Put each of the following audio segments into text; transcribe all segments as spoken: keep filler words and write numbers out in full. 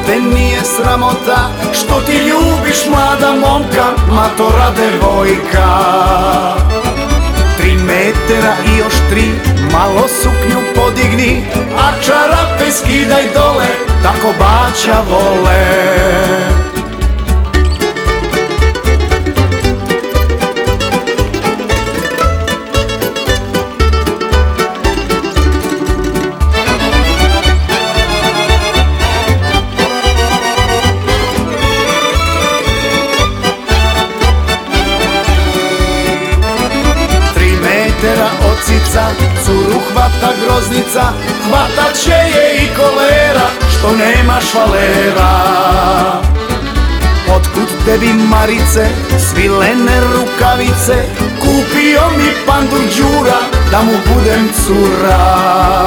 te nije sramota što ti ljubiš mlada momka, matora devojka. Tri metera i još tri, malo suknju podigni, a čarape skidaj dole, tako baća vole. Od cica curu hvata groznica, hvatat će je i kolera što nema švalera. Otkud tebi Marice, svilene rukavice, kupio mi pandur Đura da mu budem cura.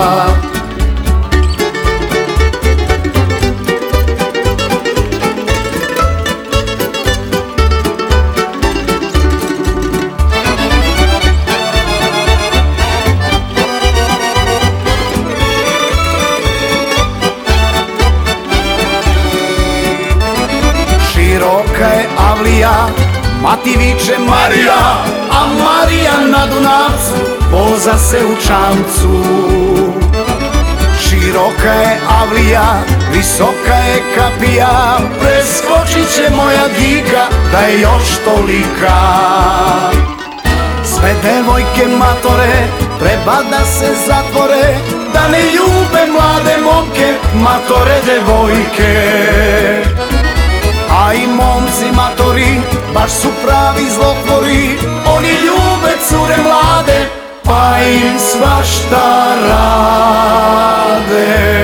Široka je avlija, mati viče Marija, a Marija na Dunavcu voza se u čamcu. Široka je avlija, visoka je kapija, preskočit će moja dika da je još tolika. Sve devojke matore treba da se zatvore, da ne ljube mlade momke, matore devojke. A i momci matori baš su pravi zlotvori, oni ljube cure mlade pa im svašta rade.